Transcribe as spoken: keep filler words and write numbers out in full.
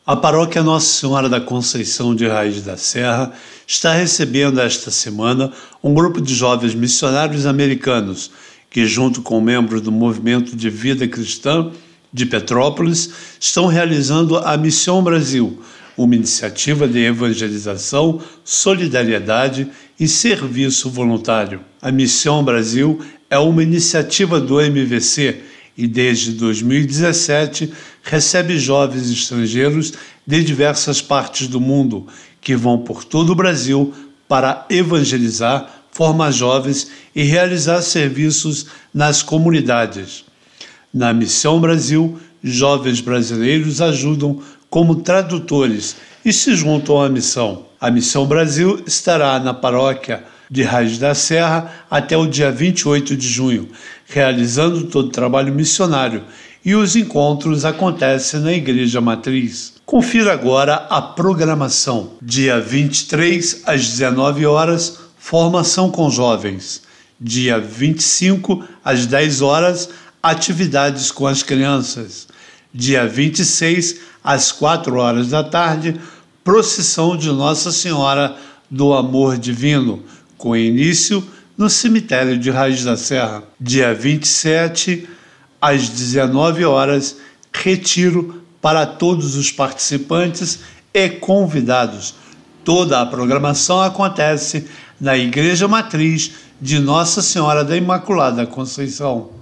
A paróquia Nossa Senhora da Conceição de Raiz da Serra está recebendo esta semana um grupo de jovens missionários americanos que, junto com membros do Movimento de Vida Cristã de Petrópolis, estão realizando a Missão Brasil, uma iniciativa de evangelização, solidariedade e serviço voluntário. A Missão Brasil é uma iniciativa do M V C e, desde dois mil e dezessete, recebe jovens estrangeiros de diversas partes do mundo que vão por todo o Brasil para evangelizar, formar jovens e realizar serviços nas comunidades. Na Missão Brasil, jovens brasileiros ajudam como tradutores e se juntam à missão. A Missão Brasil estará na paróquia de Raiz da Serra até o dia vinte e oito de junho, realizando todo o trabalho missionário, e os encontros acontecem na Igreja Matriz. Confira agora a programação. Dia vinte e três, às dezenove horas, formação com jovens. Dia vinte e cinco, às dez horas, atividades com as crianças. Dia vinte e seis, às quatro horas da tarde, procissão de Nossa Senhora do Amor Divino, com início no cemitério de Raiz da Serra. Dia vinte e sete, às dezenove horas, retiro para todos os participantes e convidados. Toda a programação acontece na Igreja Matriz de Nossa Senhora da Imaculada Conceição.